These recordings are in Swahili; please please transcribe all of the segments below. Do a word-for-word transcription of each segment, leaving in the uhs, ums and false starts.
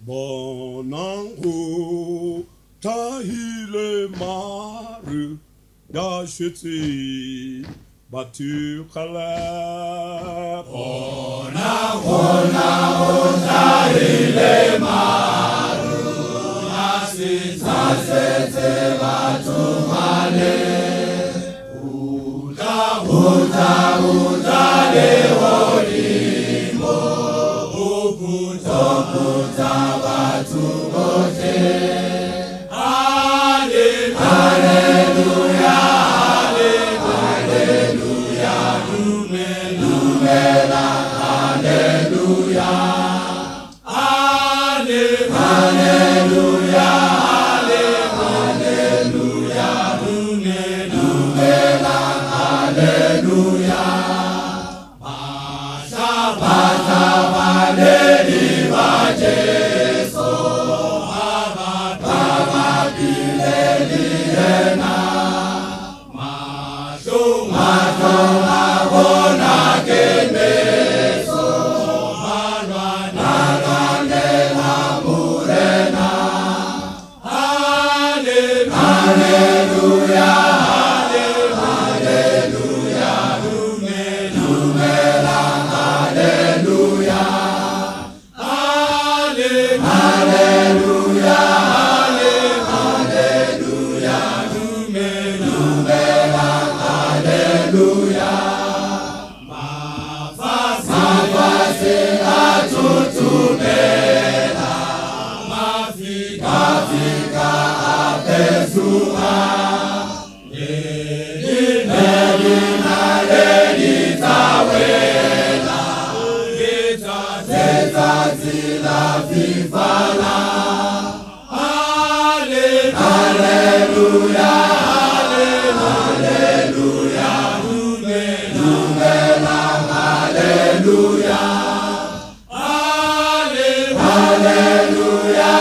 Bonango tahile maru yashiti batu kala. Bonango tahile maru yashiti batu kala. Uta uta uta le holimo uputa uputa batu bote. Hallelujah, hallelujah, numela, hallelujah, hallelujah, hallelujah, numela, hallelujah. Bata bata baleli bajeso, baba baba bileli ena, macho macho abona kemeso, malwa nagandela murena. Hallelujah, hallelujah, numela, hallelujah, hallelujah, hallelujah, numela, hallelujah. Mafasi atutumela, mafika fika apesua, leli na leli tawela, gita teta zila fifala. Hallelujah, hallelujah, numela, hallelujah, hallelujah,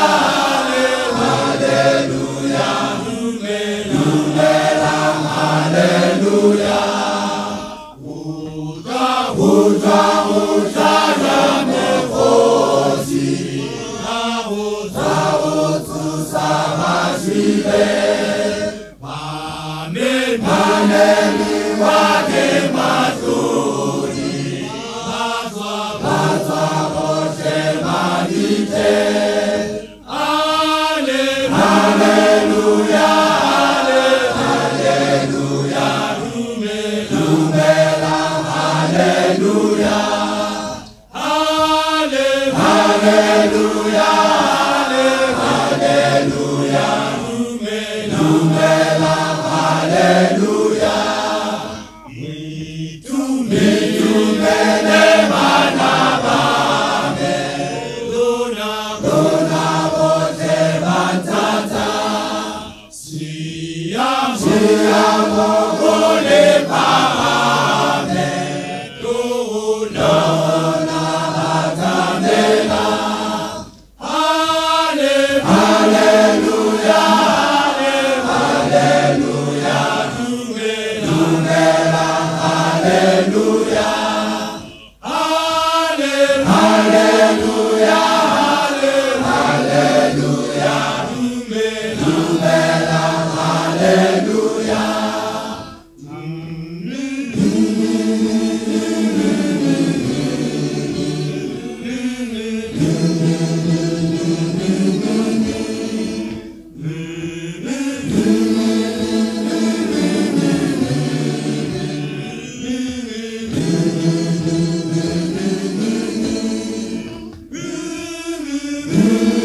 hallelujah, numela, hallelujah. Uta uta uta yamekosi, na uta utu sabashile, mane mane liwake mazuri, batwa batwa boshe madite. Hallelujah, hallelujah, numela, hallelujah, hallelujah, hallelujah, numela, hallelujah. Mitumele manabame, luna luna bote bantata, siyam siyam mogole pahame, luna luna batamela. Hallelujah, hallelujah, numela, hallelujah, hallelujah, hallelujah, numela, hallelujah. Mm-hmm.